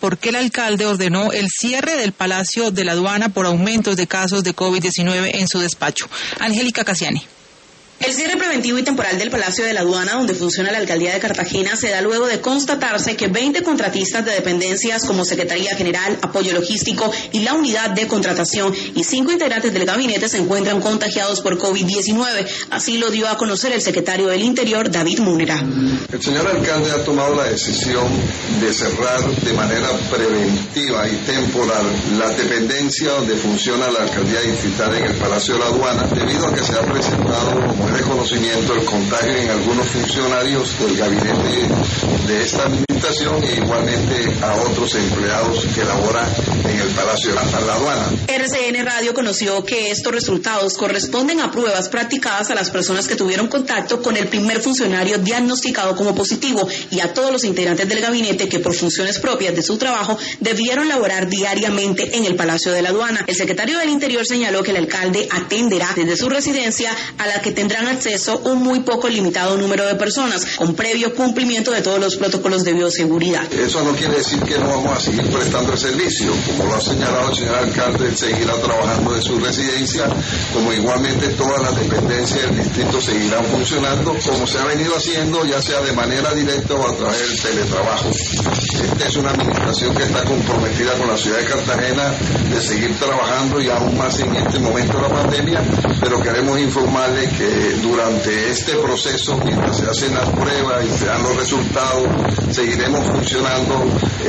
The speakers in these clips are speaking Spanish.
por qué el alcalde ordenó el cierre del Palacio de la Aduana por aumentos de casos de COVID-19 en su despacho. Angélica Casiani. El cierre preventivo y temporal del Palacio de la Aduana, donde funciona la Alcaldía de Cartagena, se da luego de constatarse que 20 contratistas de dependencias como Secretaría General, Apoyo Logístico y la Unidad de Contratación y 5 integrantes del gabinete se encuentran contagiados por COVID-19. Así lo dio a conocer el secretario del Interior, David Múnera. El señor alcalde ha tomado la decisión de cerrar de manera preventiva y temporal la dependencia donde funciona la Alcaldía Distrital en el Palacio de la Aduana, debido a que se ha presentado como reconocimiento el contagio en algunos funcionarios del gabinete de esta administración e igualmente a otros empleados que laboran en el Palacio de la Aduana. RCN Radio conoció que estos resultados corresponden a pruebas practicadas a las personas que tuvieron contacto con el primer funcionario diagnosticado como positivo y a todos los integrantes del gabinete que por funciones propias de su trabajo debieron laborar diariamente en el Palacio de la Aduana. El secretario del Interior señaló que el alcalde atenderá desde su residencia a la que tendrán acceso un muy poco limitado número de personas, con previo cumplimiento de todos los protocolos de bioseguridad. Eso no quiere decir que no vamos a seguir prestando el servicio. Como lo ha señalado el señor alcalde, él seguirá trabajando de su residencia, como igualmente todas las dependencias del distrito seguirán funcionando, como se ha venido haciendo, ya sea de manera directa o a través del teletrabajo. Esta es una administración que está comprometida con la ciudad de Cartagena de seguir trabajando y aún más en este momento de la pandemia, pero queremos informarles que durante este proceso, mientras se hacen las pruebas y se dan los resultados, seguiremos funcionando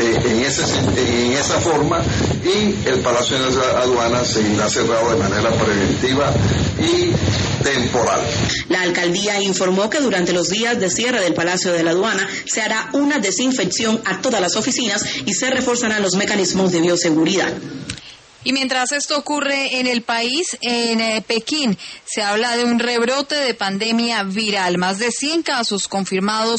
en esa forma y el Palacio de la Aduana seguirá cerrado de manera preventiva y temporal. La alcaldía informó que durante los días de cierre del Palacio de la Aduana se hará una desinfección a todas las oficinas y se reforzarán los mecanismos de bioseguridad. Y mientras esto ocurre en el país, en Pekín se habla de un rebrote de pandemia viral. Más de 100 casos confirmados